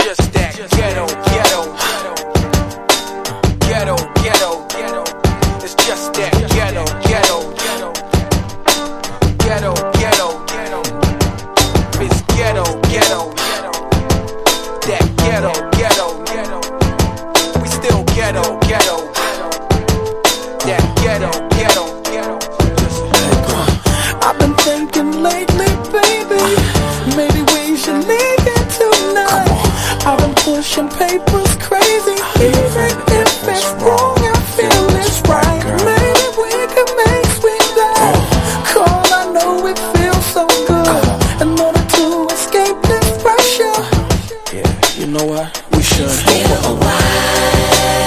just that ghetto, ghetto, ghetto, ghetto, ghetto. It's just that ghetto, ghetto, ghetto, ghetto, ghetto, ghetto. It's ghetto, ghetto, ghetto. That ghetto, ghetto, ghetto. We still ghetto, ghetto, ghetto. That ghetto, ghetto, ghetto. I've been thinking lately, baby, maybe we should leave it tonight. I've been pushing papers crazy, even if it's wrong, I feel it's right. Maybe we can make sweet love, 'cause I know it feels so good. In order to escape this pressure, yeah, you know what? We should. It's been a while.